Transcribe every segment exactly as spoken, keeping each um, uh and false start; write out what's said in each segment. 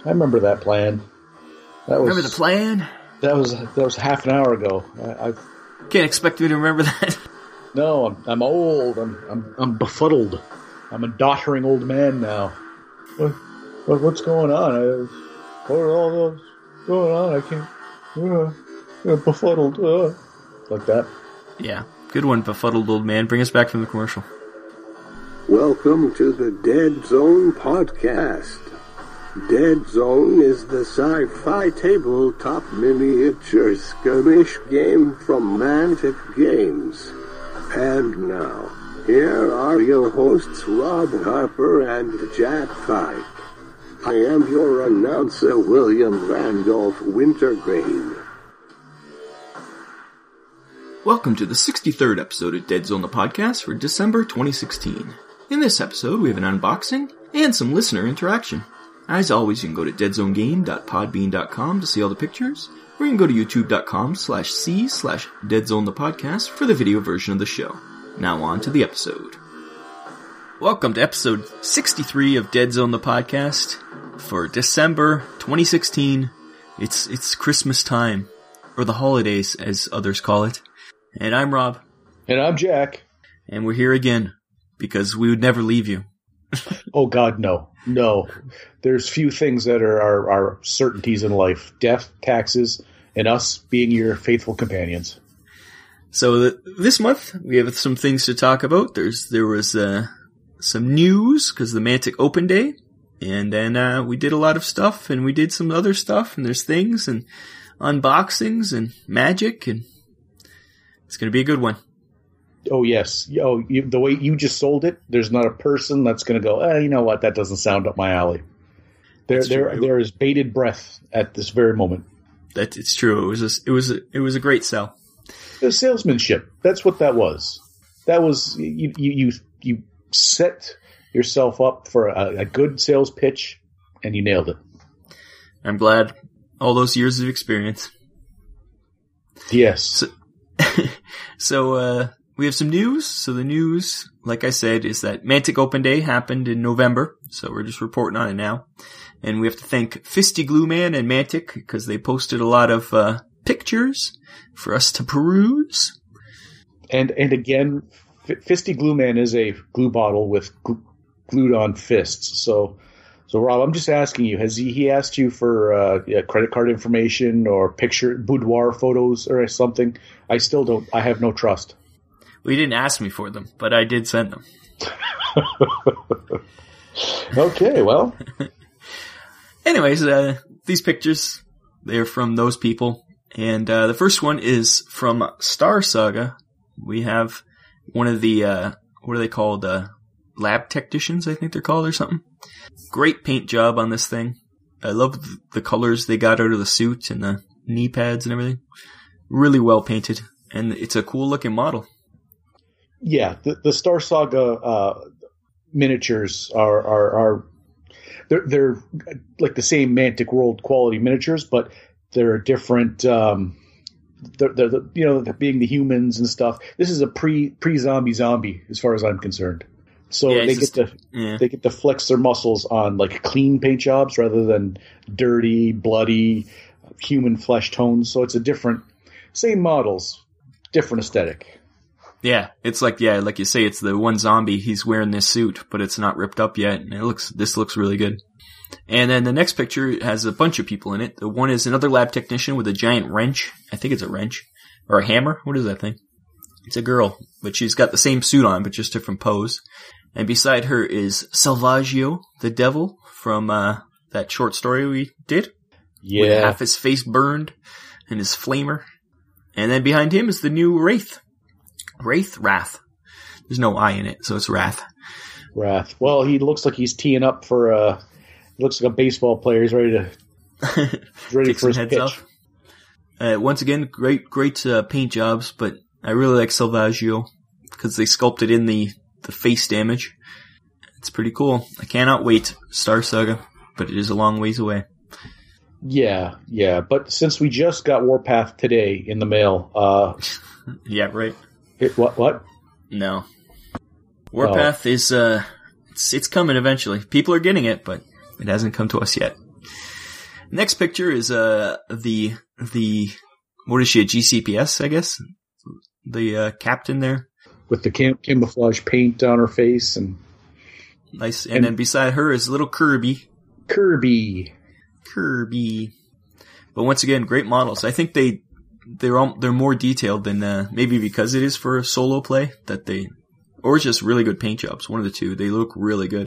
I remember that plan. That was, remember the plan? That was that was half an hour ago. I, I've can't expect me to remember that. No, I'm I'm old. I'm I'm I'm befuddled. I'm a doddering old man now. What, what what's going on? I, what are all those going on? I can't. Uh, uh, befuddled. Uh, like that. Yeah, good one, befuddled old man. Bring us back from the commercial. Welcome to the Dead Zone podcast. Dead Zone is the sci-fi tabletop miniature skirmish game from Mantic Games. And now, here are your hosts Rob Harper and Jack Pike. I am your announcer, William Randolph Wintergreen. Welcome to the sixty-third episode of Dead Zone the podcast for December twenty sixteen. In this episode, we have an unboxing and some listener interaction. As always, you can go to dead zone game dot podbean dot com to see all the pictures, or you can go to youtube dot com slash c slash dead zone the podcast for the video version of the show. Now on to the episode. Welcome to episode sixty-three of Dead Zone the podcast for December twenty sixteen. It's it's Christmas time, or the holidays as others call it. And I'm Rob. And I'm Jack. And we're here again because we would never leave you. Oh God, no. No. There's few things that are, are, are certainties in life. Death, taxes, and us being your faithful companions. So the, this month, we have some things to talk about. There's There was uh, some news, because the Mantic Open Day. And then uh, we did a lot of stuff, and we did some other stuff, and there's things, and unboxings, and magic, and it's going to be a good one. Oh, yes. Oh, you, the way you just sold it, there's not a person that's going to go, eh, you know what, that doesn't sound up my alley. There, there, there is bated breath at this very moment. That it's true. It was a, it was a, it was a great sell. It was salesmanship. That's what that was. That was you. You you, you set yourself up for a, a good sales pitch, and you nailed it. I'm glad. All those years of experience. Yes. So, so uh, we have some news. So the news, like I said, is that Mantic Open Day happened in November. So we're just reporting on it now. And we have to thank Fisty Glue Man and Mantic because they posted a lot of uh, pictures for us to peruse. And and again, F- Fisty Glue Man is a glue bottle with gl- glued on fists. So, so Rob, I'm just asking you: has he, he asked you for uh, yeah, credit card information or picture boudoir photos or something? I still don't. I have no trust. Well, he didn't ask me for them, but I did send them. Okay, well. Anyways, uh, these pictures, they're from those people. And uh, the first one is from Star Saga. We have one of the, uh, what are they called? Uh, lab technicians, I think they're called, or something. Great paint job on this thing. I love the colors they got out of the suit and the knee pads and everything. Really well painted. And it's a cool looking model. Yeah, the, the Star Saga uh, miniatures are, are, are they're, they're like the same Mantic World quality miniatures, but they're different. Um, they're, they're the, you know, being the humans and stuff. This is a pre pre zombie zombie as far as I'm concerned. So yeah, they get just, to yeah. they get to flex their muscles on like clean paint jobs rather than dirty, bloody, human flesh tones. So it's a different, same models, different aesthetic. Yeah, it's like, yeah, like you say, it's the one zombie, he's wearing this suit, but it's not ripped up yet, and it looks, this looks really good. And then the next picture has a bunch of people in it. The one is another lab technician with a giant wrench. I think it's a wrench. Or a hammer. What is that thing? It's a girl, but she's got the same suit on, but just different pose. And beside her is Salvaggio, the devil, from uh, that short story we did. Yeah. With half his face burned, and his flamer. And then behind him is the new Wraith. Wraith? Wrath. There's no I in it, so it's Wrath. Wrath. Well, he looks like he's teeing up for uh he looks like a baseball player. He's ready to ready for his pitch. Uh, once again, great great uh, paint jobs, but I really like Salvaggio because they sculpted in the, the face damage. It's pretty cool. I cannot wait. Star Saga, but it is a long ways away. Yeah, yeah. But since we just got Warpath today in the mail, uh yeah, right. It, what? What? No. Warpath oh. is, uh, it's, it's coming eventually. People are getting it, but it hasn't come to us yet. Next picture is uh the the what is she, a G C P S, I guess? The uh, captain there. With the cam- camouflage paint on her face. and Nice. And, and then beside her is little Kirby. Kirby. Kirby. But once again, great models. I think they, they're all, they're more detailed than, uh, maybe because it is for a solo play that they, or just really good paint jobs. One of the two. They look really good.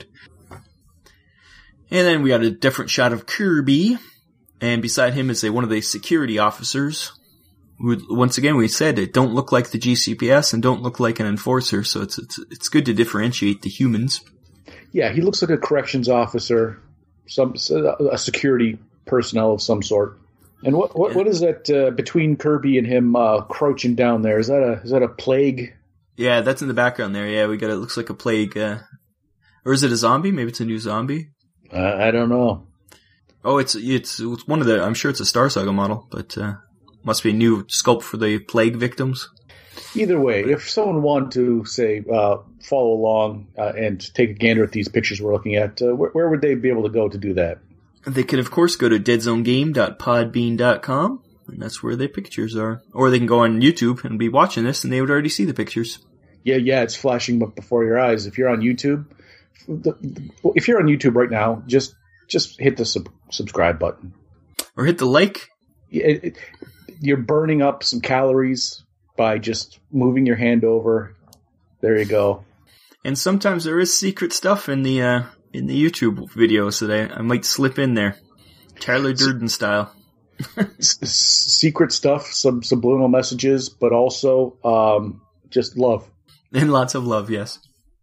And then we got a different shot of Kirby. And beside him is a, one of the security officers. Who, once again, we said it don't look like the G C P S and don't look like an enforcer. So it's, it's, it's good to differentiate the humans. Yeah, he looks like a corrections officer, some a security personnel of some sort. And what what, what is that uh, between Kirby and him uh, crouching down there? Is that a is that a plague? Yeah, that's in the background there. Yeah, we got it. Looks like a plague, uh, or is it a zombie? Maybe it's a new zombie. Uh, I don't know. Oh, it's, it's it's one of the. I'm sure it's a Star Saga model, but uh, must be a new sculpt for the plague victims. Either way, if someone wanted to, say, uh, follow along uh, and take a gander at these pictures we're looking at, uh, where, where would they be able to go to do that? They can, of course, go to dead zone game dot podbean dot com, and that's where the pictures are. Or they can go on YouTube and be watching this, and they would already see the pictures. Yeah, yeah, it's flashing up before your eyes. If you're on YouTube, the, if you're on YouTube right now, just just hit the sub- subscribe button. Or hit the like. It, it, you're burning up some calories by just moving your hand over. There you go. And sometimes there is secret stuff in the uh, in the YouTube videos that I, I might slip in there. Tyler Durden style. S- secret stuff, some subliminal messages, but also um, just love. And lots of love, yes.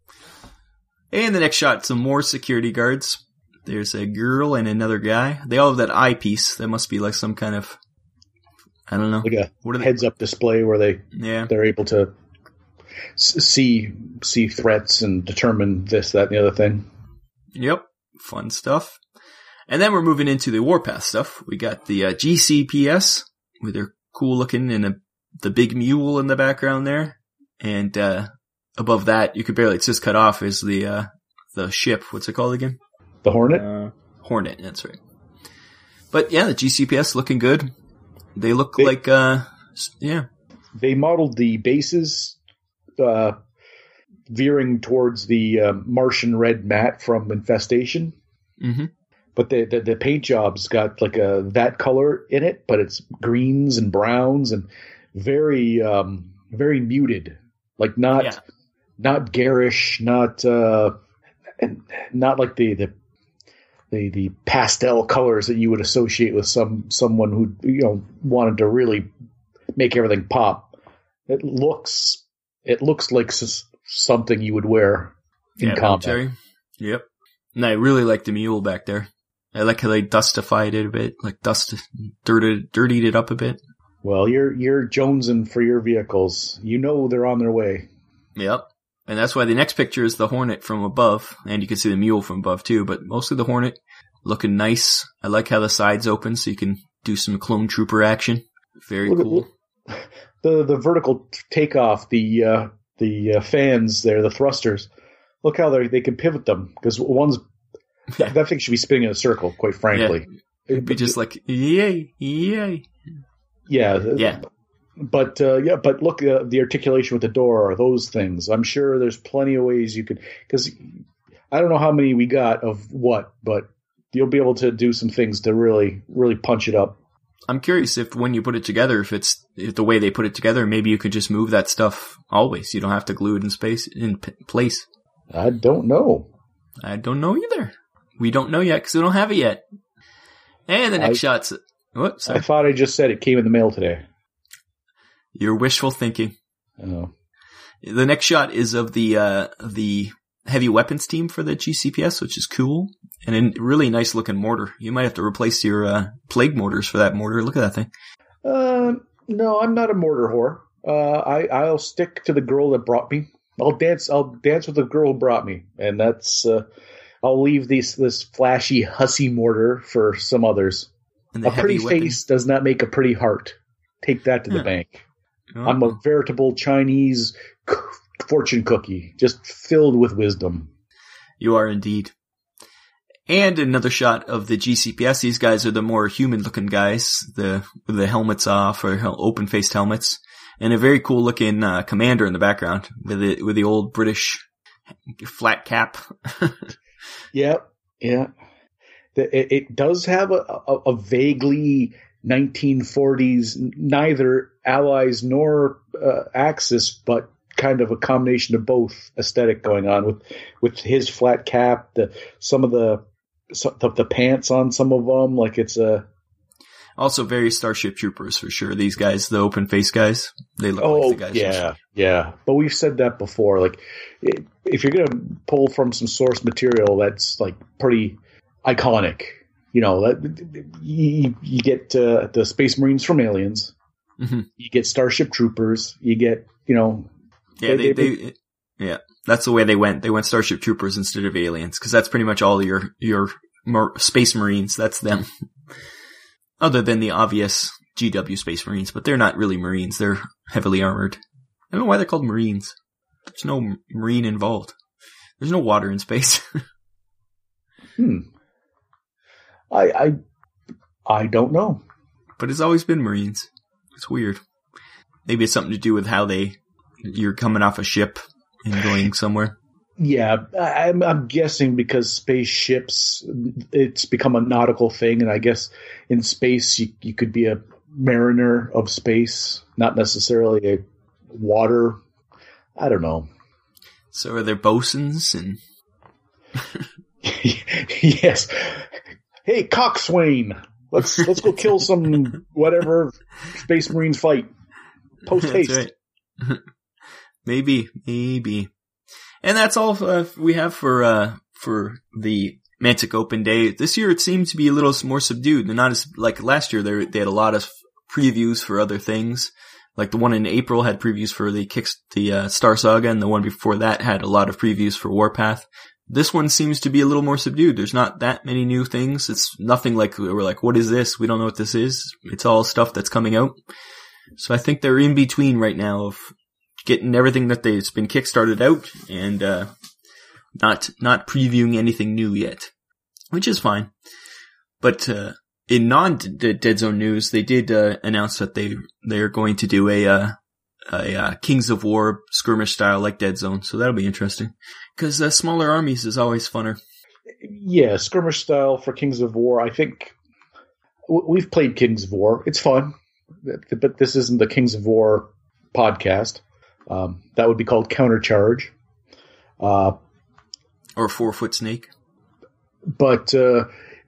And the next shot, some more security guards. There's a girl and another guy. They all have that eyepiece. That must be like some kind of, I don't know. Like a what are they? heads-up display where they Yeah. they're able to s- see see threats and determine this, that, and the other thing. Yep. Fun stuff. And then we're moving into the Warpath stuff. We got the uh, G C P S with their cool looking and a, the big mule in the background there. And uh, above that, you could barely, it's just cut off, is the uh, the ship. What's it called again? The Hornet? Uh, Hornet, that's right. But yeah, the G C P S looking good. They look They- like, uh, yeah. They modeled the bases uh, veering towards the uh, Martian red mat from Infestation. Mm-hmm. But the, the the paint job's got like a that color in it, but it's greens and browns and very um, very muted, like not Yeah. not garish, not uh, and not like the, the the the pastel colors that you would associate with some someone who you know wanted to really make everything pop. It looks it looks like s- something you would wear in Yeah, combat. military. Yep. And I really like the mule back there. I like how they dustified it a bit, like dust, dirted, dirtied it up a bit. Well, you're you're jonesing for your vehicles. You know they're on their way. Yep. And that's why the next picture is the Hornet from above, and you can see the mule from above too, but mostly the Hornet looking nice. I like how the sides open so you can do some clone trooper action. Very Look at- cool. The the vertical takeoff, the uh, the uh, fans there, the thrusters. Look how they they can pivot them because one's Yeah. that thing should be spinning in a circle. Quite frankly, It'd be just like, yay, yay. yeah, Yeah. But uh, yeah, but look, uh, the articulation with the door, or those things. I'm sure there's plenty of ways you could, because I don't know how many we got of what, but you'll be able to do some things to really, really punch it up. I'm curious if when you put it together, if it's if the way they put it together, maybe you could just move that stuff always. You don't have to glue it in space in p- place. I don't know. I don't know either. We don't know yet because we don't have it yet. And the next I- shot's what? I Sorry. thought I just said it came in the mail today. You're wishful thinking. Oh. The next shot is of the uh, the heavy weapons team for the G C P S, which is cool, and a really nice looking mortar. You might have to replace your uh, plague mortars for that mortar. Look at that thing. Uh, no, I'm not a mortar whore. Uh, I I'll stick to the girl that brought me. I'll dance. I'll dance with the girl who brought me, and that's. Uh, I'll leave these this flashy hussy mortar for some others. And the A pretty heavy weapon- face does not make a pretty heart. Take that to Huh. the bank. Oh. I'm a veritable Chinese c- fortune cookie, just filled with wisdom. You are indeed. And another shot of the G C P S. These guys are the more human-looking guys, the with the helmets off or open-faced helmets, and a very cool-looking uh, commander in the background with the with the old British flat cap. Yeah, yeah. It, it does have a, a, a vaguely nineteen forties, neither Allies nor uh, Axis, but kind of a combination of both aesthetic going on with with his flat cap, the some of the. So the, the pants on some of them, like it's a. Also, very Starship Troopers for sure. These guys, the open face guys, they look oh, like the guys. Yeah, yeah. But we've said that before. Like, if you're gonna pull from some source material that's like pretty iconic, you know, that you, you get uh, the Space Marines from Aliens, mm-hmm. you get Starship Troopers, you get, you know. Yeah, they, they, they yeah. That's the way they went. They went Starship Troopers instead of Aliens, because that's pretty much all your your mar- Space Marines. That's them. Other than the obvious G W Space Marines, but they're not really Marines. They're heavily armored. I don't know why they're called Marines. There's no Marine involved. There's no water in space. hmm. I I I don't know. But it's always been Marines. It's weird. Maybe it's something to do with how they. You're coming off a ship. And going somewhere? Yeah, I'm, I'm guessing because spaceships, it's become a nautical thing, and I guess in space you, you could be a mariner of space, not necessarily a water. I don't know. So are there bosuns and? Yes. Hey, coxswain, let's let's go kill some whatever Space Marines fight. Post haste. That's right. Maybe, maybe. And that's all uh, we have for uh, for the Mantic Open Day. This year it seemed to be a little more subdued. Not as like last year, they, they had a lot of previews for other things. Like the one in April had previews for the Kicks, the uh, Star Saga, and the one before that had a lot of previews for Warpath. This one seems to be a little more subdued. There's not that many new things. It's nothing like we're like, what is this? We don't know what this is. It's all stuff that's coming out. So I think they're in between right now of getting everything that they've been kickstarted out and uh not not previewing anything new yet, which is fine. But uh in non-Dead Zone news, they did uh, announce that they they're going to do a uh, a uh, Kings of War skirmish style like Dead Zone, so that'll be interesting. Because uh, smaller armies is always funner. Yeah, skirmish style for Kings of War. I think we've played Kings of War. It's fun, but this isn't the Kings of War podcast. Um, that would be called Countercharge. Uh, or Four Foot Snake. But uh,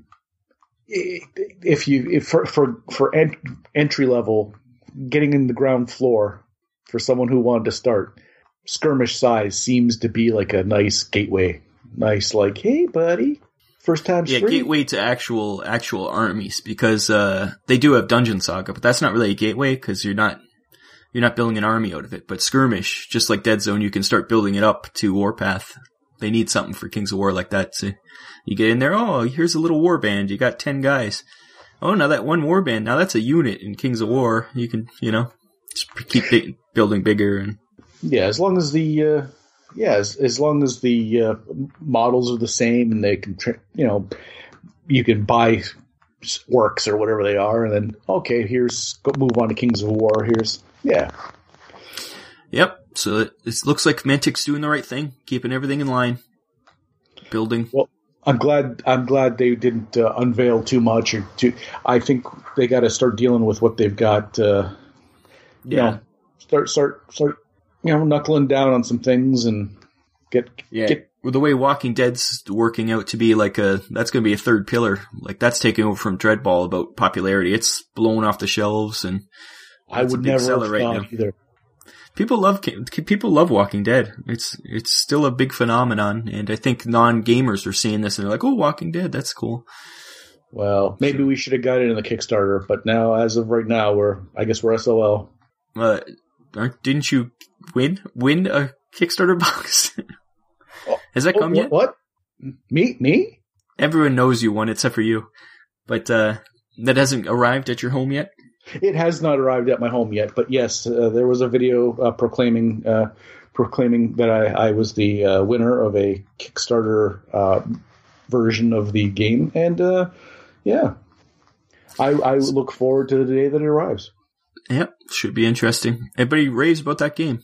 if you if for for, for ent- entry level, getting in the ground floor for someone who wanted to start, skirmish size seems to be like a nice gateway. Nice, like, hey, buddy, first time. Yeah, free. gateway to actual actual armies, because uh, they do have Dungeon Saga, but that's not really a gateway because you're not. You're not building an army out of it, but skirmish, just like Dead Zone, you can start building it up to Warpath. They need something for Kings of War like that. So you get in there, oh, here's a little war band. You got ten guys. Oh, now that one war band, now that's a unit in Kings of War. You can, you know, just keep big, building bigger. And yeah, as long as the, uh, yeah, as, as long as the uh, models are the same and they can, tra- you know, you can buy works or whatever they are, and then okay, here's go move on to Kings of War. Here's yeah, yep. So it, it looks like Mantic's doing the right thing, keeping everything in line, building. Well, I'm glad. I'm glad they didn't uh, unveil too much. Or too. I think they got to start dealing with what they've got. Uh, you yeah. know, start, start, start. You know, knuckling down on some things and get yeah. get. With the way Walking Dead's working out to be like a, that's going to be a third pillar. Like that's taking over from Dreadball about popularity. It's blowing off the shelves, and I would never have right thought now. either. People love people love Walking Dead. It's it's still a big phenomenon, and I think non-gamers are seeing this and they're like, "Oh, Walking Dead, that's cool." Well, maybe we should have got it in the Kickstarter, but now, as of right now, we're I guess we're S O L. Uh, aren't, didn't you win win a Kickstarter box? Has that come oh, yet? What? Me? Me? Everyone knows you won except for you, but uh, that hasn't arrived at your home yet. It has not arrived at my home yet, but yes, uh, there was a video uh, proclaiming uh, proclaiming that I, I was the uh, winner of a Kickstarter uh, version of the game. And, uh, yeah, I, I look forward to the day that it arrives. Yep, should be interesting. Everybody raves about that game.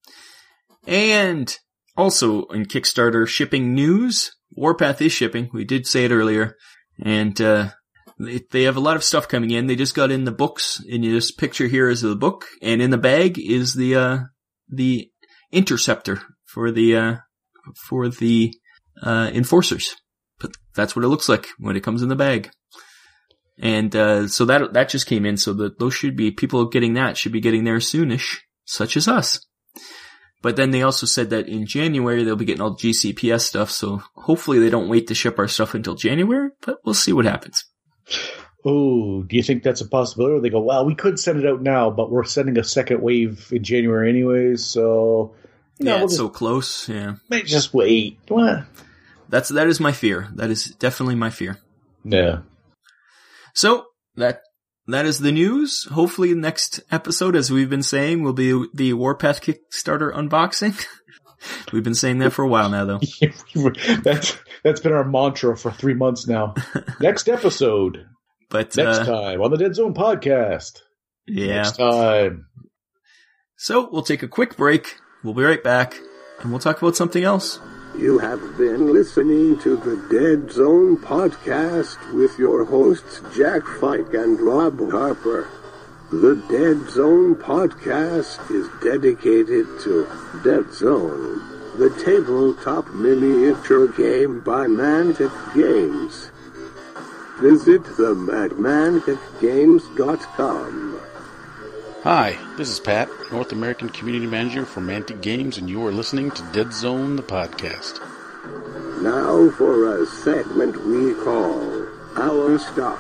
And also in Kickstarter shipping news, Warpath is shipping. We did say it earlier. And uh, they, they have a lot of stuff coming in. They just got in the books. And this picture here is the book. And in the bag is the uh, the interceptor for the uh, for the uh, enforcers. But that's what it looks like when it comes in the bag. And uh, so that that just came in. So that those should be people getting that should be getting there soonish, such as us. But then they also said that in January they'll be getting all the G C P S stuff, so hopefully they don't wait to ship our stuff until January, but we'll see what happens. Oh, do you think that's a possibility? Or they go, well, we could send it out now, but we're sending a second wave in January anyways, so... You know, yeah, we'll it's just, so close, yeah. Maybe just wait. What? That's, that is my fear. That is definitely my fear. Yeah. So, that... That is the news. Hopefully next episode, as we've been saying, will be the Warpath Kickstarter unboxing. We've been saying that for a while now, though. that's that's been our mantra for three months now. Next episode. But Next uh, time on the Dead Zone podcast. Yeah. Next time. So we'll take a quick break. We'll be right back, and we'll talk about something else. You have been listening to the Dead Zone podcast with your hosts Jack Fike and Rob Harper. The Dead Zone podcast is dedicated to Dead Zone, the tabletop miniature game by Mantic Games. Visit the at mantic games dot com. Hi, this is Pat, North American Community Manager for Mantic Games, and you are listening to Dead Zone, the podcast. Now for a segment we call Our Stuff.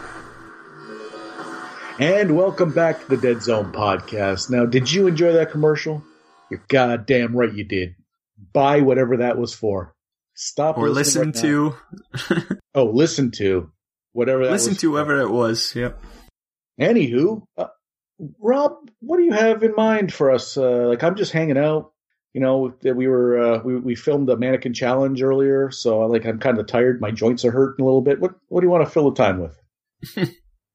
And welcome back to the Dead Zone podcast. Now, did you enjoy that commercial? You're goddamn right you did. Buy whatever that was for. Stop or listen right to. oh, listen to whatever that listen was. Listen to for. whoever it was. Yep. Anywho, uh, Rob, what do you have in mind for us? Uh, like, I'm just hanging out. You know, we were uh, we we filmed a mannequin challenge earlier, so like I'm kind of tired. My joints are hurting a little bit. What what do you want to fill the time with?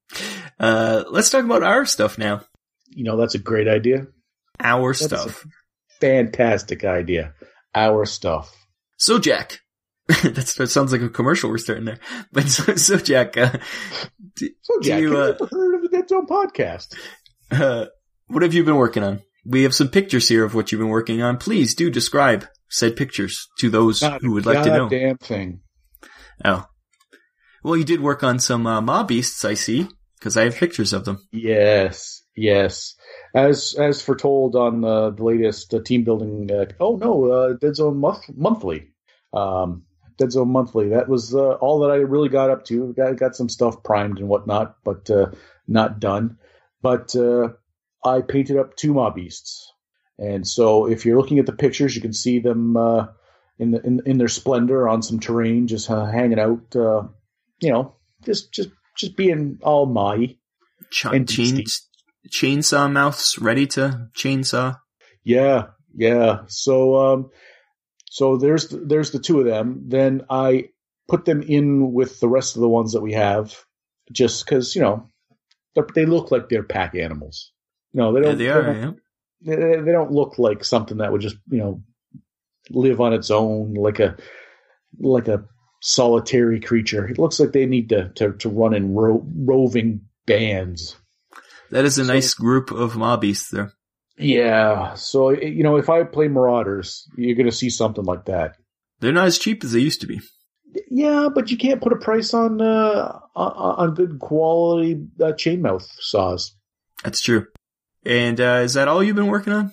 uh, let's talk about our stuff now. You know, that's a great idea. Our that's stuff. Fantastic idea. Our stuff. So, Jack, that's, that sounds like a commercial we're starting there. But so, so Jack, uh, do, so Jack, do you, have uh, you ever heard of the Dead Zone podcast? Uh, what have you been working on? We have some pictures here of what you've been working on. Please do describe said pictures to those Not who would like to know. Goddamn thing. Oh, well, you did work on some uh, mob beasts, I see, because I have pictures of them. Yes, yes. As as foretold on uh, the latest uh, team building. Uh, oh no, uh, Dead Zone month, monthly. Um, Dead Zone monthly. That was uh, all that I really got up to. Got got some stuff primed and whatnot, but uh, not done. But uh, I painted up two mob beasts, and so if you're looking at the pictures, you can see them uh, in, the, in in their splendor on some terrain, just uh, hanging out. Uh, you know, just just just being all Mai. Ch- chain, chainsaw mouths ready to chainsaw. Yeah, yeah. So um, so there's there's the two of them. Then I put them in with the rest of the ones that we have, just because you know they look like they're pack animals. No, they don't. Yeah, they are. They don't, yeah. they, they don't look like something that would just you know live on its own, like a like a solitary creature. It looks like they need to to, to run in ro- roving bands. That is a so, nice group of mob beasts there. Yeah. So you know, if I play Marauders, you're going to see something like that. They're not as cheap as they used to be. Yeah, but you can't put a price on uh, on good quality uh, chainmouth saws. That's true. And uh, is that all you've been working on?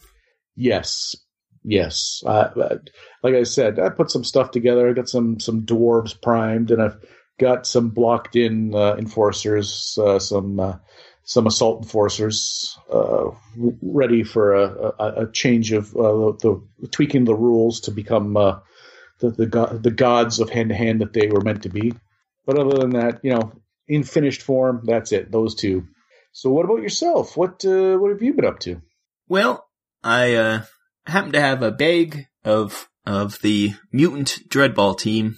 Yes, yes. Uh, like I said, I put some stuff together. I got some some dwarves primed, and I've got some blocked in uh, enforcers, uh, some uh, some assault enforcers uh, ready for a, a, a change of uh, the, the tweaking the rules to become uh, the the, go- the gods of hand to hand that they were meant to be. But other than that, you know, in finished form, that's it. Those two. So what about yourself? What uh, what have you been up to? Well, I uh, happen to have a bag of of the mutant Dreadball team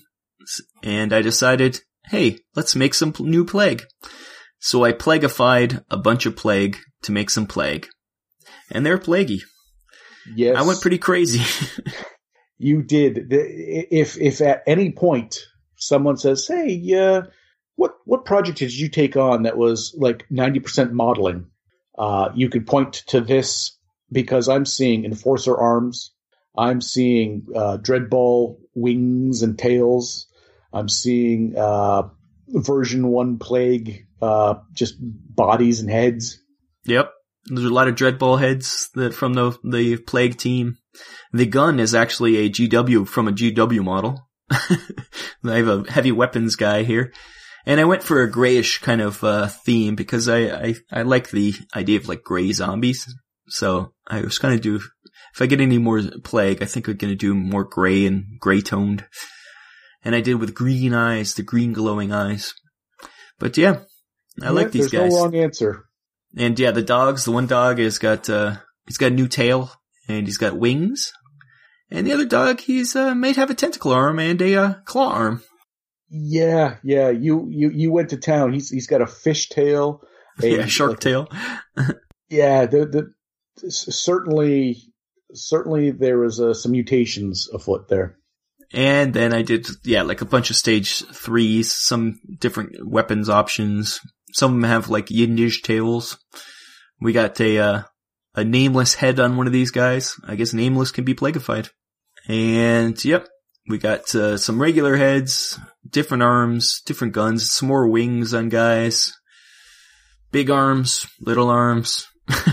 and I decided, hey, let's make some new Plague. So I plaguified a bunch of Plague to make some Plague. And they're plaguey. Yes. I went pretty crazy. You did. If if at any point someone says, hey, uh, what, what project did you take on that was like ninety percent modeling? Uh, you could point to this because I'm seeing Enforcer arms. I'm seeing uh, Dreadball wings and tails. I'm seeing uh, version one Plague, uh, just bodies and heads. Yep. There's a lot of Dreadball heads that from the the Plague team. The gun is actually a G W from a G W model. I have a heavy weapons guy here. And I went for a grayish kind of uh, theme because I, I, I like the idea of like gray zombies. So I was going to do, if I get any more Plague, I think I'm going to do more gray and gray toned. And I did with green eyes, the green glowing eyes. But yeah, I yeah, like these there's guys. There's no wrong answer. And yeah, the dogs, the one dog has got, uh, he's got a new tail and he's got wings. And the other dog, he's, uh, might have a tentacle arm and a, uh, claw arm. Yeah, yeah. You, you, you went to town. He's, he's got a fish tail. A, yeah, shark like, tail. yeah, the, the, certainly, certainly there was, uh, some mutations afoot there. And then I did, yeah, like a bunch of stage threes, some different weapons options. Some of them have like Yindish tails. We got a, uh, a nameless head on one of these guys. I guess nameless can be plaguified. And yep, we got, uh, some regular heads, different arms, different guns, some more wings on guys. Big arms, little arms.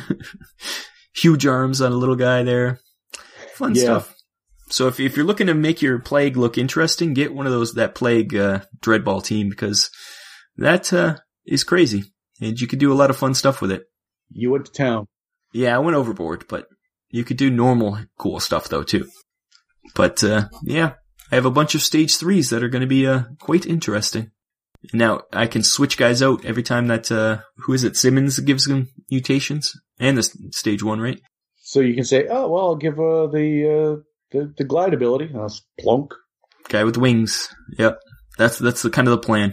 Huge arms on a little guy there. Fun yeah. stuff. So if if you're looking to make your Plague look interesting, get one of those, that Plague, uh, Dreadball team because that, uh, is crazy. And you could do a lot of fun stuff with it. You went to town. Yeah, I went overboard, but you could do normal cool stuff though too. But, uh, yeah, I have a bunch of stage threes that are going to be, uh, quite interesting. Now, I can switch guys out every time that, uh, who is it? Simmons gives them mutations and the stage one, right? So you can say, oh, well, I'll give, uh, the, uh, The, the glide ability. That's plunk. Guy with wings. Yep. That's, that's the kind of the plan.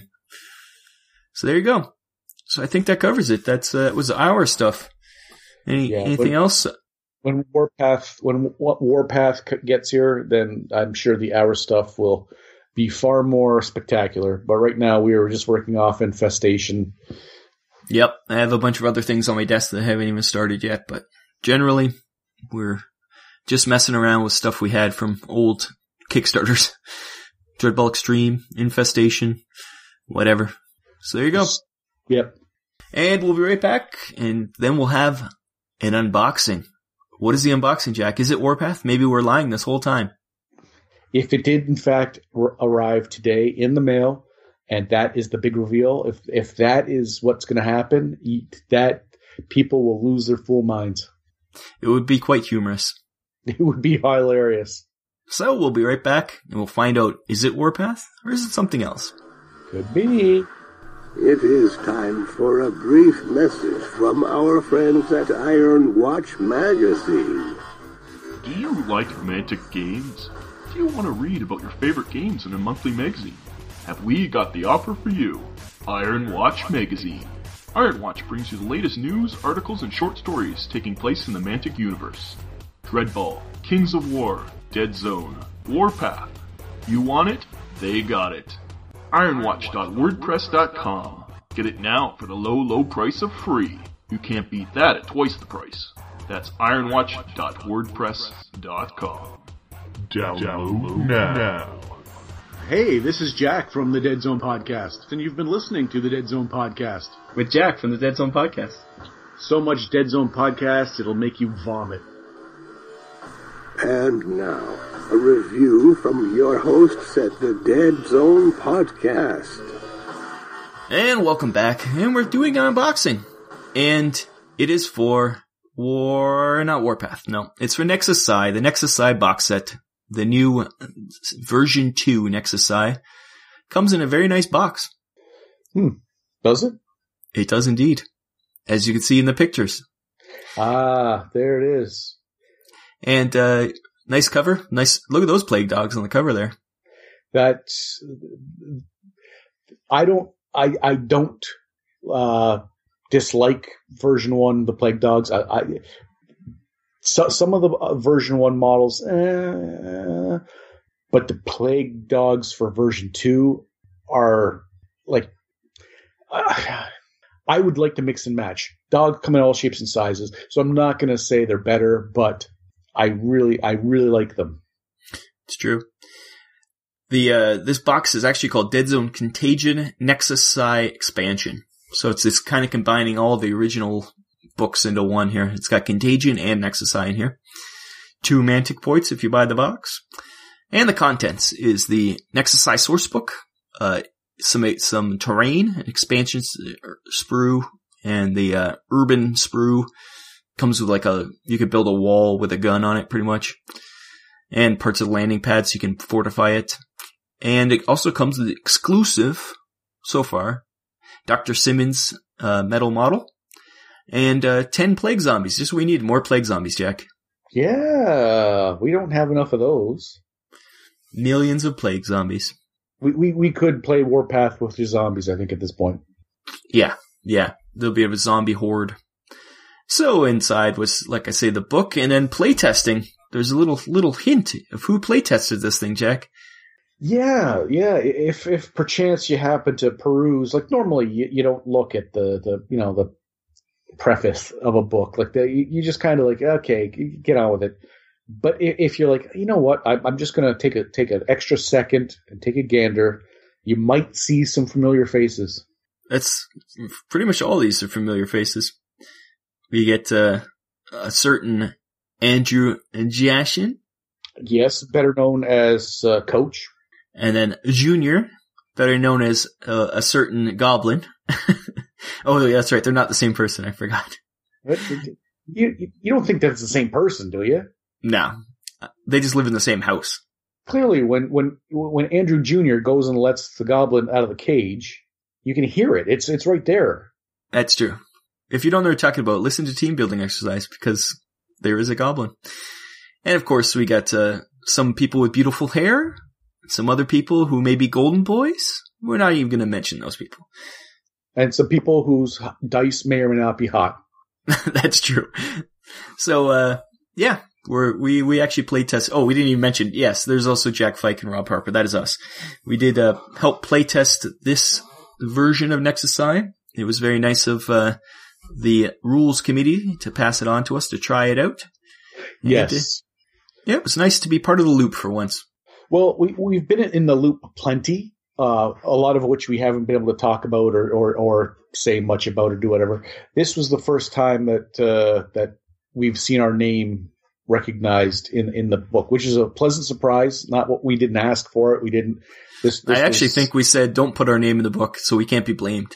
So there you go. So I think that covers it. That's, uh, that was our stuff. Any, yeah, anything when, else? When Warpath, when Warpath gets here, then I'm sure the hour stuff will be far more spectacular. But right now we were just working off Infestation. Yep. I have a bunch of other things on my desk that haven't even started yet, but generally we're just messing around with stuff we had from old Kickstarters. Dreadball Extreme, Infestation, whatever. So there you go. Yep. And we'll be right back, and then we'll have an unboxing. What is the unboxing, Jack? Is it Warpath? Maybe we're lying this whole time. If it did, in fact, r- arrive today in the mail, and that is the big reveal, if if that is what's going to happen, that people will lose their full minds. It would be quite humorous. It would be hilarious. So we'll be right back, and we'll find out, is it Warpath, or is it something else? Could be. It is time for a brief message from our friends at Iron Watch Magazine. Do you like romantic games? Do you want to read about your favorite games in a monthly magazine? Have we got the offer for you? Iron Watch Magazine. Iron Watch brings you the latest news, articles, and short stories taking place in the Mantic universe. Dreadball, Kings of War, Dead Zone, Warpath. You want it? They got it. ironwatch dot wordpress dot com. Get it now for the low, low price of free. You can't beat that at twice the price. That's ironwatch dot wordpress dot com. Download now. Hey, this is Jack from the Dead Zone Podcast, and you've been listening to the Dead Zone Podcast. With Jack from the Dead Zone Podcast. So much Dead Zone Podcast, it'll make you vomit. And now, a review from your hosts at the Dead Zone Podcast. And welcome back, and we're doing an unboxing. And it is for War, not Warpath, no. It's for Nexus Psi, the Nexus Psi box set. The new version two Nexus Psi comes in a very nice box. Hmm. Does it? It does indeed. As you can see in the pictures. Ah, there it is. And, uh, nice cover. Nice. Look at those plague dogs on the cover there. That's I don't I I don't uh, dislike version one, the Plague Dogs. I, I so, some of the uh, version one models, eh, but the Plague Dogs for version two are like. Uh, I would like to mix and match. Dogs come in all shapes and sizes, so I'm not going to say they're better, but I really, I really like them. It's true. The uh, this box is actually called Dead Zone Contagion Nexus Psi Expansion. So it's this kind of combining all the original books into one here. It's got Contagion and Nexus Psi in here. Two Mantic points if you buy the box. And the contents is the Nexus Psi source book, uh, some some terrain, expansion sprue, and the uh, urban sprue comes with like a, you could build a wall with a gun on it pretty much. And parts of the landing pad so you can fortify it. And it also comes with the exclusive, so far, Doctor Simmons uh, metal model. And uh, ten plague zombies. Just what we need. More plague zombies, Jack. Yeah, we don't have enough of those. Millions of plague zombies. We we, we could play Warpath with the zombies, I think, at this point. Yeah, yeah. There'll be a zombie horde. So inside was, like I say, the book, and then playtesting. There's a little little hint of who playtested this thing, Jack. Yeah, yeah. If if perchance you happen to peruse, like normally you, you don't look at the, the you know the preface of a book, like the, you, you just kind of like, okay, get on with it. But if you're like, you know what, I, I'm just gonna take a take an extra second and take a gander, you might see some familiar faces. That's pretty much all these are familiar faces. We get uh, a certain Andrew Jashin. Yes, better known as uh, Coach. And then Junior, better known as uh, a certain Goblin. Oh, yeah, that's right. They're not the same person. I forgot. You, you don't think that's the same person, do you? No. They just live in the same house. Clearly, when, when, when Andrew Junior goes and lets the Goblin out of the cage, you can hear it. It's, it's right there. That's true. If you don't know what we're talking about, listen to Team Building Exercise because there is a Goblin. And of course, we got uh, some people with beautiful hair, some other people who may be golden boys. We're not even going to mention those people. And some people whose dice may or may not be hot. That's true. So, uh, yeah, we're, we, we actually played test. Oh, we didn't even mention, yes, there's also Jack Fike and Rob Harper. That is us. We did, uh, help play test this version of Nexus Psi. It was very nice of, uh, the rules committee to pass it on to us to try it out. Yes. And, uh, yeah, it was nice to be part of the loop for once. Well, we, we've been in the loop plenty. Uh, a lot of which we haven't been able to talk about or, or, or say much about or do whatever. This was the first time that, uh, that we've seen our name recognized in, in the book, which is a pleasant surprise. Not what we didn't ask for it. We didn't, this, this I actually was, think we said, don't put our name in the book so we can't be blamed.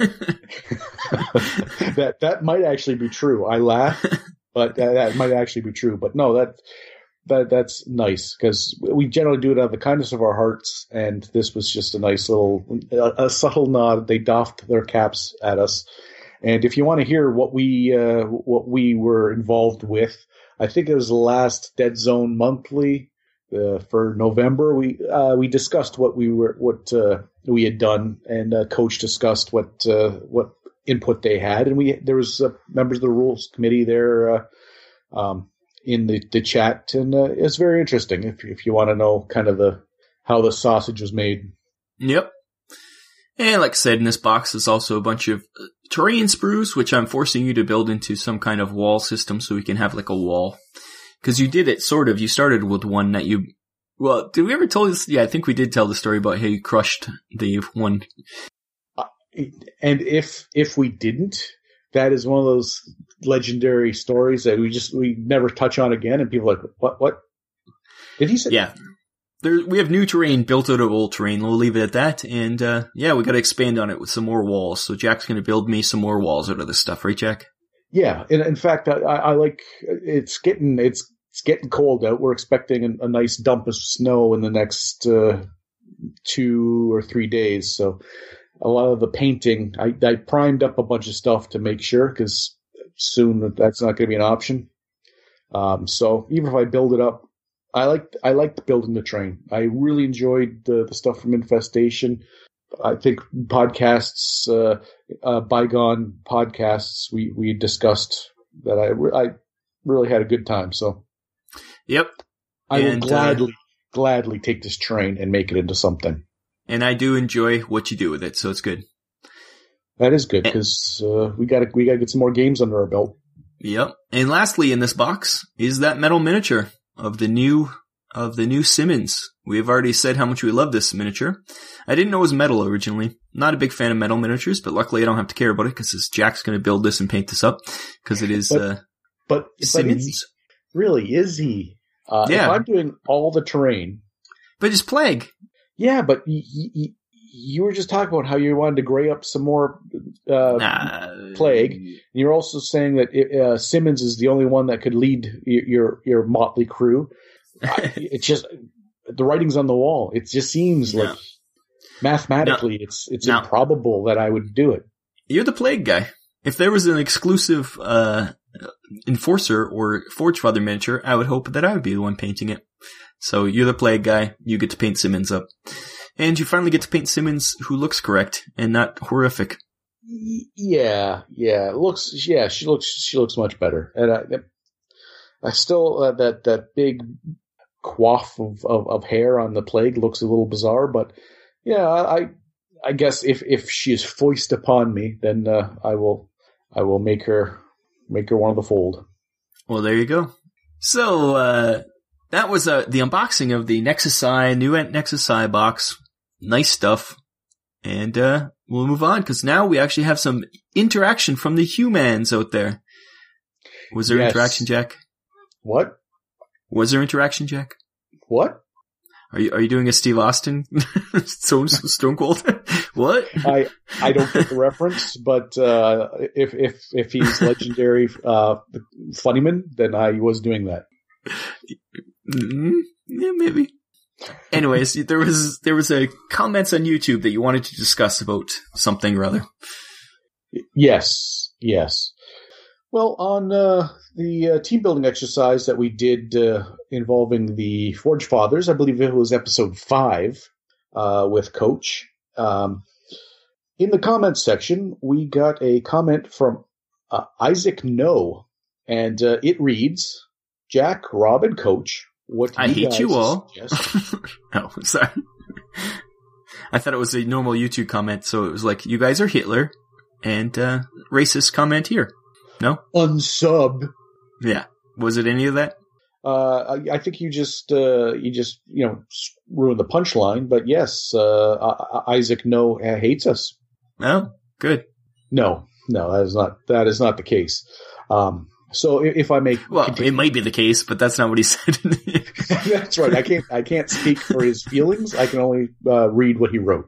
that, that might actually be true. I laugh, but that, that might actually be true. But no, that, That that's nice because we generally do it out of the kindness of our hearts, and this was just a nice little, a, a subtle nod. They doffed their caps at us, and if you want to hear what we uh, what we were involved with, I think it was the last Dead Zone Monthly uh, for November. We uh, we discussed what we were what uh, we had done, and uh, Coach discussed what uh, what input they had, and we there was uh, members of the rules committee there. Uh, um, in the, the chat, and uh, it's very interesting if if you want to know kind of the how the sausage was made. Yep. And like I said, in this box is also a bunch of terrain sprues, which I'm forcing you to build into some kind of wall system so we can have like a wall. Because you did it sort of. You started with one that you. Well, did we ever tell this? Yeah, I think we did tell the story about how you crushed the one. Uh, and if if we didn't, that is one of those legendary stories that we just we never touch on again, and people are like, what what did he say? Yeah, there we have new terrain built out of old terrain. We'll leave it at that, and uh yeah, we got to expand on it with some more walls. So Jack's going to build me some more walls out of this stuff, right, Jack? Yeah, in, in fact, I, I like it's getting it's it's getting cold out. We're expecting a, a nice dump of snow in the next uh, two or three days, so. A lot of the painting, I, I primed up a bunch of stuff to make sure, because soon that's not going to be an option. Um, so even if I build it up I liked I liked building the train. I really enjoyed the, the stuff from Infestation. I think podcasts, uh, uh, bygone podcasts, we, we discussed that I, re- I really had a good time. So, yep. I and, will gladly, uh, gladly take this train and make it into something. And I do enjoy what you do with it, so it's good. That is good because uh, we got to we got to get some more games under our belt. Yep. And lastly, in this box is that metal miniature of the new of the new Simmons. We have already said how much we love this miniature. I didn't know it was metal originally. Not a big fan of metal miniatures, but luckily I don't have to care about it because Jack's going to build this and paint this up because it is but, uh, but, Simmons. But is he, really, is he? Uh, yeah. If I'm doing all the terrain. But it's Plague. Yeah, but y- y- you were just talking about how you wanted to gray up some more uh, nah. Plague. And you're also saying that it, uh, Simmons is the only one that could lead your your, your motley crew. I, it's just the writing's on the wall. It just seems no. like mathematically no. it's it's no. improbable that I would do it. You're the Plague guy. If there was an exclusive uh, Enforcer or Forge Father miniature, I would hope that I would be the one painting it. So you're the Plague guy. You get to paint Simmons up. And you finally get to paint Simmons who looks correct and not horrific. Yeah, yeah. It looks, yeah, she looks, she looks much better. And I, I still, uh, that, that big coif of, of, of hair on the Plague looks a little bizarre, but yeah, I, I guess if, if she is foist upon me, then, uh, I will, I will make her, make her one of the fold. Well, there you go. So, uh, that was uh, the unboxing of the Nexus Eye, new Nexus Eye box. Nice stuff. And uh, we'll move on because now we actually have some interaction from the humans out there. Was there yes. interaction, Jack? What? Was there interaction, Jack? What? Are you are you doing a Steve Austin? Stone Stone Cold? What? I I don't get the reference, but uh, if if if he's legendary uh, Funnyman, then I was doing that. Mm-hmm. Yeah, maybe. Anyways, there was there was a comments on YouTube that you wanted to discuss about something or other. Yes, yes. Well, on uh, the uh, team building exercise that we did uh, involving the Forge Fathers, I believe it was episode five uh, with Coach. Um, in the comments section, we got a comment from uh, Isaac No, and uh, it reads, Jack, Rob, and Coach, what do I you hate guys you all. suggest? Oh, sorry. I thought it was a normal YouTube comment, so it was like, you guys are Hitler, and uh, racist comment here. No? Unsub. Yeah. Was it any of that? Uh, I, I think you just, uh, you just, you know, ruined the punchline, but yes, uh, Isaac No hates us. Oh, good. No, no, that is not, that is not the case. Um, so if, if I may, well, continue. It might be the case, but that's not what he said. That's right. I can't, I can't speak for his feelings. I can only, uh, read what he wrote.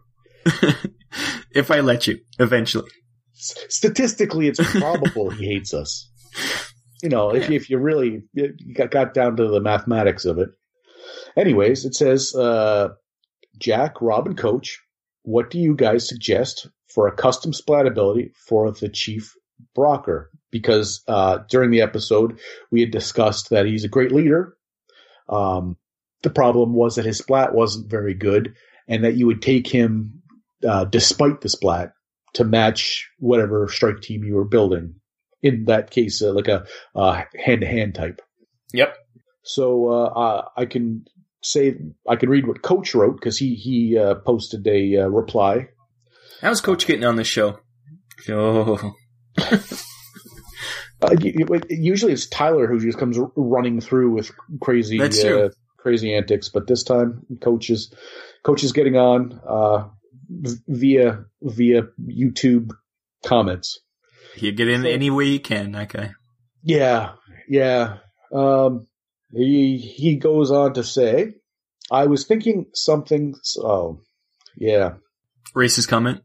If I let you, eventually. Statistically, it's probable he hates us. You know, if, yeah. if you really you got, got down to the mathematics of it. Anyways, it says, uh, Jack, Rob, and Coach, what do you guys suggest for a custom splat ability for the Chief Brocker? Because uh, during the episode, we had discussed that he's a great leader. Um, the problem was that his splat wasn't very good, and that you would take him uh, despite the splat to match whatever strike team you were building. In that case, uh, like a uh, hand-to-hand type. Yep. So uh, uh, I can say I can read what Coach wrote because he he uh, posted a uh, reply. How's Coach getting on this show? Oh. uh, usually it's Tyler who just comes running through with crazy uh, crazy antics, but this time Coach is Coach is getting on uh, via via YouTube comments. You get in any way you can, that guy. Yeah, yeah. Um, he he goes on to say, I was thinking something. Oh, yeah. Racist comment.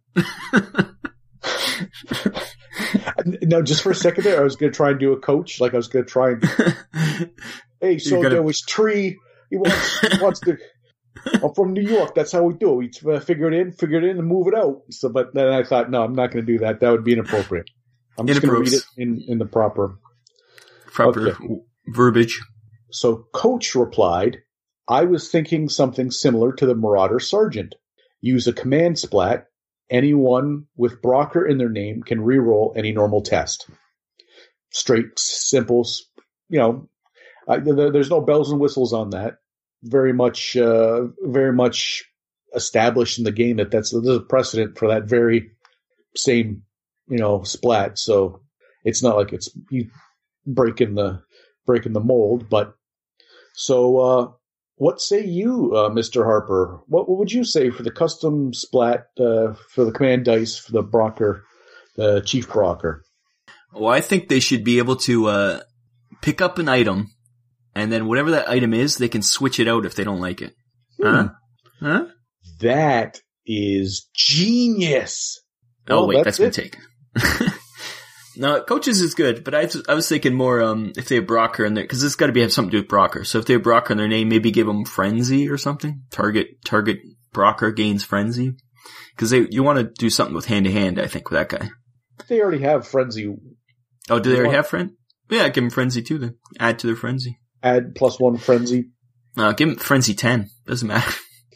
No, just for a second there, I was going to try and do a Coach. Like I was going to try and. Hey, so gonna... there was Tree. He wants he wants to. I'm from New York. That's how we do it. We figure it in, figure it in, and move it out. So, but then I thought, no, I'm not going to do that. That would be inappropriate. I'm just going to read it in, in the proper proper okay. verbiage. So Coach replied, I was thinking something similar to the Marauder Sergeant. Use a command splat. Anyone with Brocker in their name can reroll any normal test. Straight, simple, you know, I, there, there's no bells and whistles on that. Very much, uh, very much established in the game that that's, there's a precedent for that very same, you know, splat. So it's not like it's you breaking the, breaking the mold, but so, uh, what say you, uh, Mister Harper? What, what would you say for the custom splat, uh, for the command dice for the Brocker, the Chief Brocker? Well, I think they should be able to, uh, pick up an item, and then whatever that item is, they can switch it out if they don't like it. Hmm. Huh? Huh? That is genius. Oh, Well, wait, that's that's been it. taken. No, Coaches is good, but I, I was thinking more, um, if they have Brocker in there, cause it's gotta be, have something to do with Brocker. So if they have Brocker in their name, maybe give them Frenzy or something. Target, target Brocker gains Frenzy. Cause they, you want to do something with hand to hand, I think, with that guy. They already have Frenzy. Oh, do they already want- have Frenzy? Yeah, give them Frenzy too then. Add to their Frenzy. Add plus one Frenzy. Uh, give them Frenzy ten. Doesn't matter.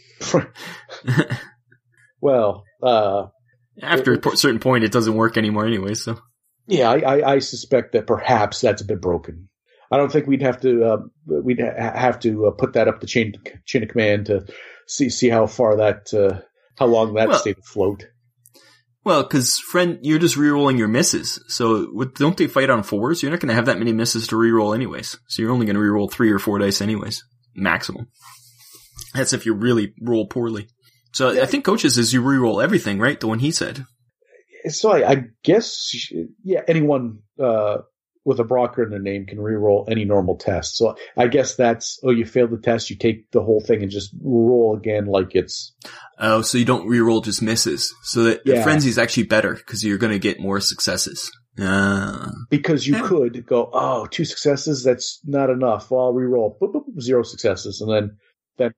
Well, uh, After a po- certain point, it doesn't work anymore anyway, so. yeah, I, I, I suspect that perhaps that's a bit broken. I don't think we'd have to, uh, we'd ha- have to uh, put that up the chain, chain of command to see, see how far that, uh, how long that Well- stayed afloat. Well, cause friend, you're just rerolling your misses. So with, don't they fight on fours? You're not going to have that many misses to reroll anyways. So you're only going to reroll three or four dice anyways. Maximum. That's if you really roll poorly. So I think Coaches is you reroll everything, right? The one he said. So I, I guess, yeah, anyone, uh, with a Brocker in their name can reroll any normal test. So I guess that's, oh, you failed the test, you take the whole thing and just roll again like it's. Oh, so you don't reroll just misses. So that the Yeah. Frenzy is actually better because you're going to get more successes. Uh, Because you Yeah. could go, oh, two successes, that's not enough. Well, I'll reroll. Boop, boop, zero successes. And then, then,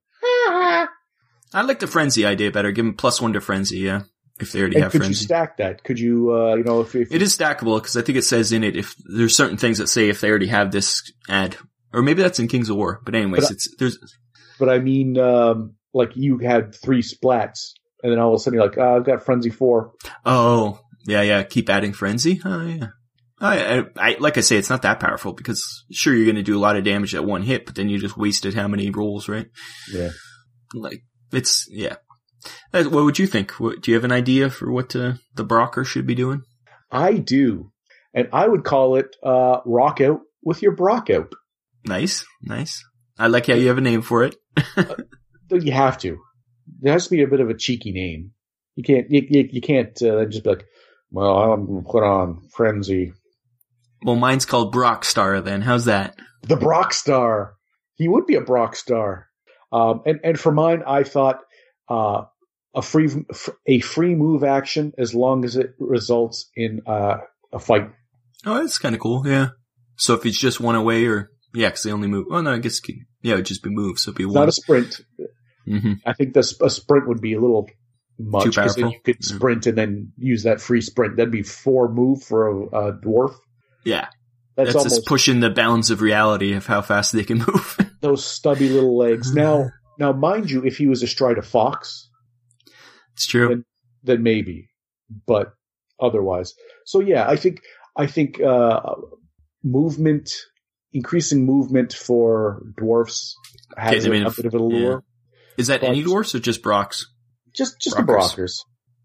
I like the Frenzy idea better. Give them plus one to Frenzy, yeah. If they already and have could Frenzy. you stack that? Could you, uh, you know, if, if It is stackable because I think it says in it if there's certain things that say if they already have this add, or maybe that's in Kings of War. But anyways, But I- it's there's but I mean, um, like you had three splats and then all of a sudden you're like, oh, I've got Frenzy four. oh yeah yeah keep adding Frenzy. Oh yeah, I, I I like I say it's not that powerful because sure you're going to do a lot of damage at one hit, but then you just wasted how many rolls, right? Yeah. Like it's yeah. Uh, What would you think? What, do you have an idea for what uh, the Brocker should be doing? I do. And I would call it, uh, rock out with your Brock out. Nice, nice. I like how you have a name for it. But you have to. There has to be a bit of a cheeky name. You can't, you, you, you can't, uh, just be like, well, I'm going to put on Frenzy. Well, mine's called Brockstar then. How's that? The Brock Star. He would be a Brock Star. Um, and, and for mine, I thought, uh, a free, a free move action as long as it results in, uh, a fight. Oh, that's kind of cool, yeah. So if it's just one away or, yeah, because they only move. Oh, no, I guess, it could- yeah, it would just be moves, so it'd be It's one. not a sprint. Mm-hmm. I think the, a sprint would be a little much. Too 'cause then powerful? you could sprint and then use that free sprint. That'd be four move for a, a dwarf. Yeah. That's, That's, almost just pushing the bounds of reality of how fast they can move. those stubby little legs. Now, now, mind you, if he was astride a fox, It's true. then, then maybe, but otherwise. So yeah, I think, I think, uh, movement, increasing movement for dwarfs has Getting them a, in a a- bit of a lure. Is that but- any dwarfs or just Brocks? Just, just the Brockers. Brockers.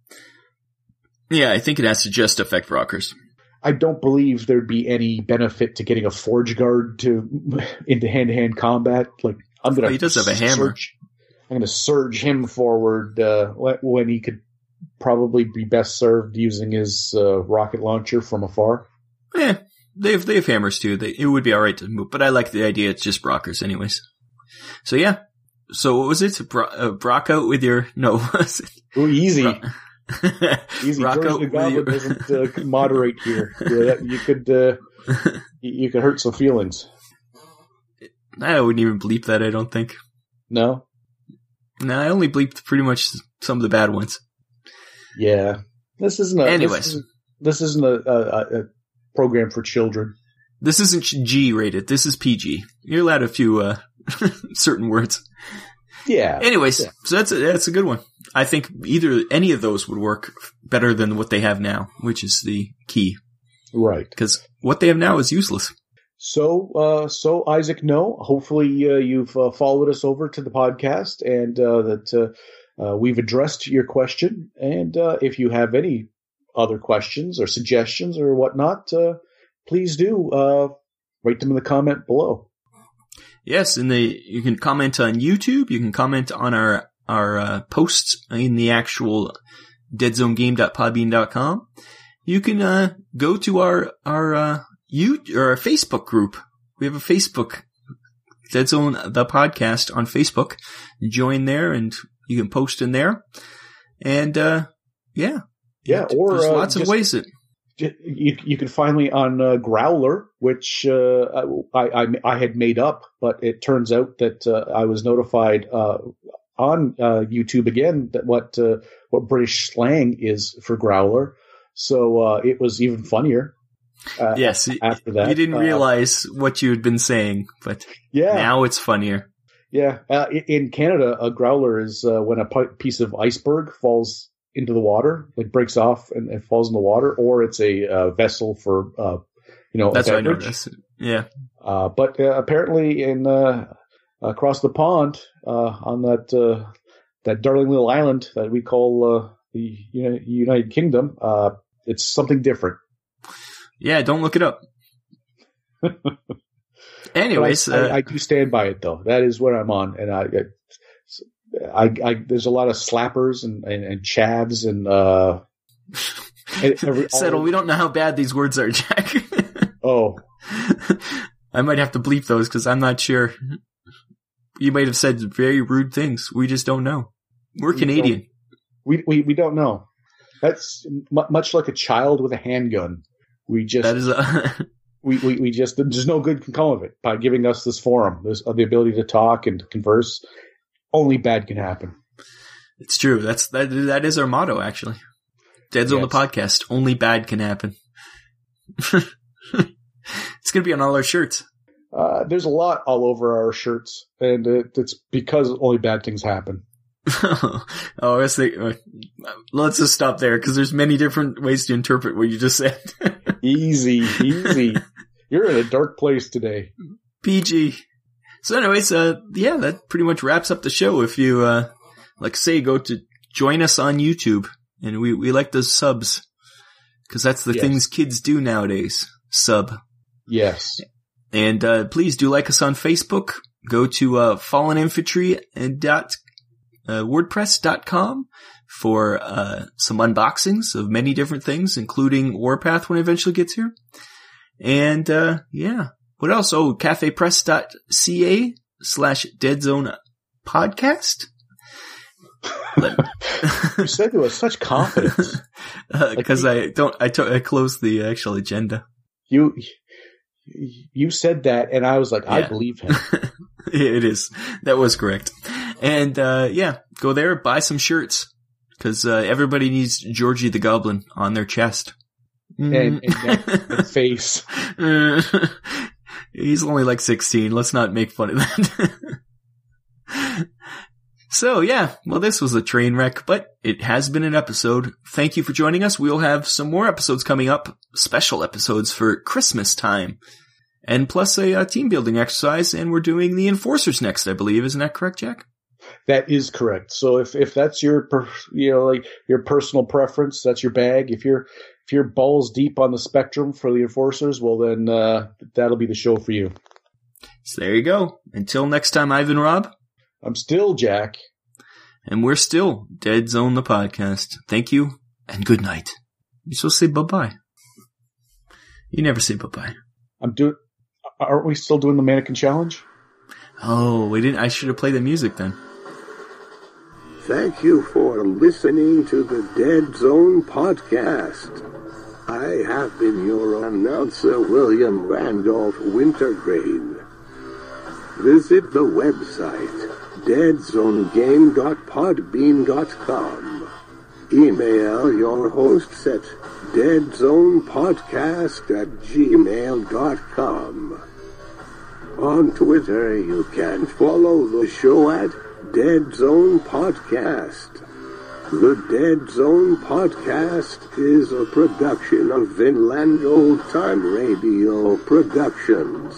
Yeah, I think it has to just affect Brockers. I don't believe there'd be any benefit to getting a Forge Guard to into hand-to-hand combat. Like I'm gonna, Oh, he does have a hammer. surge- I'm gonna surge him forward uh, when when he could probably be best served using his uh, rocket launcher from afar. Yeah, they have, they have hammers too. They, it would be alright to move, but I like the idea it's just Brockers anyways. So yeah. So what was it? Bro- uh, Brock out with your, no, what was it? Ooh, easy, Bro- easy. Rock George out the with Goblin your- doesn't uh, moderate here. Yeah, that, you could uh, you, you could hurt some feelings. I wouldn't even bleep that, I don't think. No. No, I only bleeped pretty much some of the bad ones. Yeah. This isn't a. Anyways. This isn't, this isn't a, a, a program for children. This isn't G rated. This is P G. You're allowed a few, uh, certain words. Yeah. Anyways, yeah. so that's a, that's a good one. I think either any of those would work better than what they have now, which is the key. Right. Because what they have now is useless. So, uh, so Isaac, no. Hopefully, uh, you've uh, followed us over to the podcast, and uh, that uh, uh, we've addressed your question. And uh, if you have any other questions or suggestions or whatnot, uh, please do uh, write them in the comment below. Yes, and the you can comment on YouTube. You can comment on our our uh, posts in the actual dead zone game dot podbean dot com. You can uh, go to our our uh, you or our Facebook group. We have a Facebook, Dead Zone the podcast on Facebook. Join there, and you can post in there. And uh, yeah, yeah, or there's uh, lots of just, ways that you you can find me on uh, Growler, which uh, I, I I had made up, but it turns out that uh, I was notified uh, on uh, YouTube again that what uh, what British slang is for Growler. So uh, it was even funnier. Uh, yes, after that, you didn't uh, realize what you had been saying, but yeah, now it's funnier. Yeah, uh, in Canada, a growler is uh, when a piece of iceberg falls into the water, like breaks off and, and falls in the water, or it's a uh, vessel for uh, you know. That's a what I beverage. noticed. Yeah, uh, but uh, apparently, in uh, across the pond uh, on that uh, that darling little island that we call uh, the United Kingdom, uh, it's something different. Yeah, don't look it up. Anyways, I, uh, I, I do stand by it though. That is what I'm on, and I, I, I, I there's a lot of slappers and and, and chavs and uh. and every, Settle. all, we don't know how bad these words are, Jack. oh, I might have to bleep those because I'm not sure. You might have said very rude things. We just don't know. We're we Canadian. We we we don't know. That's m- much like a child with a handgun. We just That is a we, we we just there's no good can come of it by giving us this forum, this uh, the ability to talk and to converse. Only bad can happen. It's true. That's that. That is our motto, actually. Dead Zone Yes. the podcast. Only bad can happen. It's gonna be on all our shirts. Uh, there's a lot all over our shirts, and it, it's because only bad things happen. oh, let's think, uh, let's just stop there because there's many different ways to interpret what you just said. Easy, easy. You're in a dark place today. P G. So anyways, uh, yeah, that pretty much wraps up the show. If you, uh, like say, go to join us on YouTube, and we, we like those subs, because that's the Yes. things kids do nowadays. Sub. Yes. And, uh, please do like us on Facebook. Go to, uh, fallen infantry dot wordpress dot com for, uh, some unboxings of many different things, including Warpath when it eventually gets here. And, uh, yeah. What else? Oh, cafepress dot c a slash dead zone podcast. You said there was such confidence. Because uh, I don't, I, to- I closed the actual agenda. You, you said that, and I was like, I Yeah. believe him. It is. That was correct. And, uh, yeah, go there, buy some shirts. Because, uh, everybody needs Georgie the Goblin on their chest. And, and, that, and face. He's only like sixteen. Let's not make fun of that. So, yeah, well, this was a train wreck, but it has been an episode. Thank you for joining us. We'll have some more episodes coming up, special episodes for Christmas time. And plus a uh, team building exercise, and we're doing the Enforcers next, I believe. Isn't that correct, Jack? That is correct. So if, if that's your, per, you know, like your personal preference, that's your bag. If you're, if you're balls deep on the spectrum for the Enforcers, well then, uh, that'll be the show for you. So there you go. Until next time, Ivan Rob. I'm still Jack. And we're still Dead Zone the podcast. Thank you, and good night. You're supposed to say bye-bye. You never say bye-bye. I'm doing, aren't we still doing the mannequin challenge? Oh, we didn't. I should have played the music then. Thank you for listening to the Dead Zone podcast. I have been your announcer, William Randolph Wintergreen. Visit the website, dead zone game dot podbean dot com. Email your hosts at dead zone podcast at gmail dot com. On Twitter, you can follow the show at Dead Zone Podcast. The Dead Zone Podcast is a production of Vinland Old Time Radio Productions.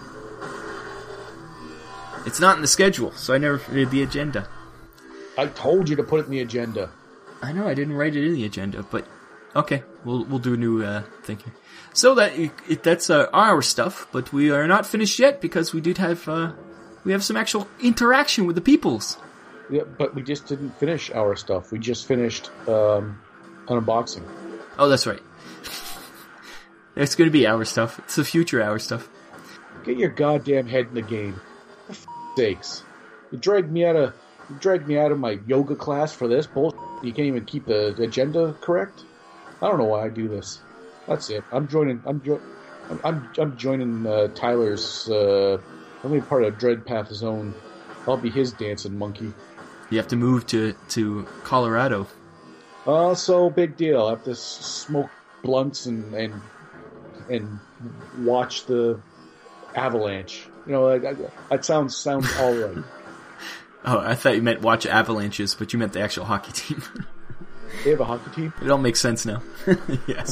It's not in the schedule, so I never did the agenda. I told you to put it in the agenda. I know, I didn't write it in the agenda, but okay, we'll we'll do a new uh, thing here. So that it, that's uh, our stuff, but we are not finished yet because we did have uh, we have some actual interaction with the peoples. Yeah, but we just didn't finish our stuff. We just finished um, an unboxing. Oh, that's right. It's going to be our stuff. It's the future our stuff. Get your goddamn head in the game. For f***ing sakes. You dragged me out of you dragged me out of my yoga class for this bullshit. You can't even keep the agenda correct. I don't know why I do this. That's it. I'm joining. I'm jo- I'm, I'm I'm joining uh, Tyler's. Uh, I'm gonna be part of Dreadpath Zone. I'll be his dancing monkey. You have to move to, to Colorado. Uh, so big deal. I have to s- smoke blunts and, and and watch the avalanche. You know, that, that sounds sounds all right. Oh, I thought you meant watch avalanches, but you meant the actual hockey team. They have a hockey team? It all makes sense now. Yes.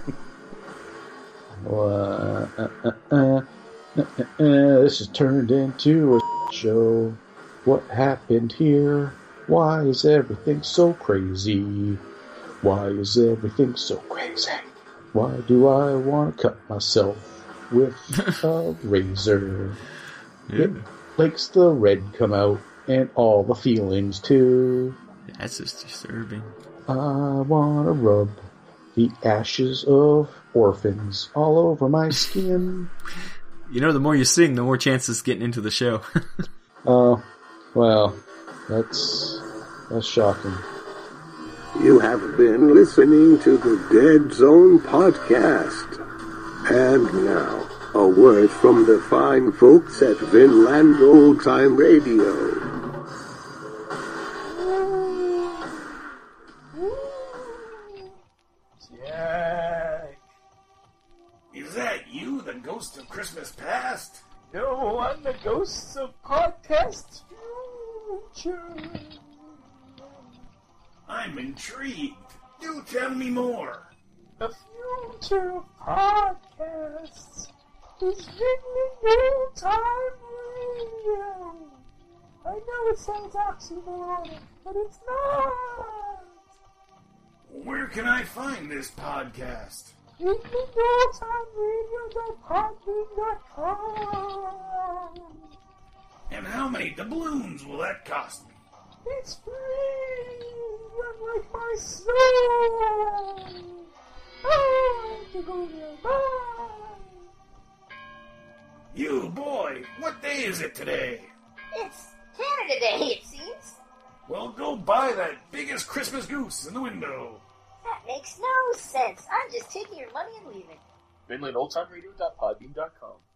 Uh, uh, uh, uh, uh, uh, this has turned into a show. What happened here? Why is everything so crazy? Why is everything so crazy? Why do I want to cut myself with a razor? Yeah. It makes the red come out and all the feelings too. That's just disturbing. I want to rub the ashes of orphans all over my skin. You know, the more you sing, the more chances getting into the show. Oh, uh, well, that's that's shocking. You have been listening to the Dead Zone Podcast. And now, a word from the fine folks at Vinland Old Time Radio. Jack! Is that you, the ghost of Christmas past? No, I'm the ghost of podcast future. I'm intrigued. Do tell me more. The future of podcasts is Vinland Old Time Radio. I know it sounds oxymoron, but it's not. Where can I find this podcast? Vinland Old Time Radio dot podbean dot com. And how many doubloons will that cost me? It's free, unlike my soul. I have to go there. Bye. You boy, what day is it today? It's Canada Day, it seems. Well, go buy that biggest Christmas goose in the window. That makes no sense. I'm just taking your money and leaving. Vinland Old Time Radio dot podbean dot com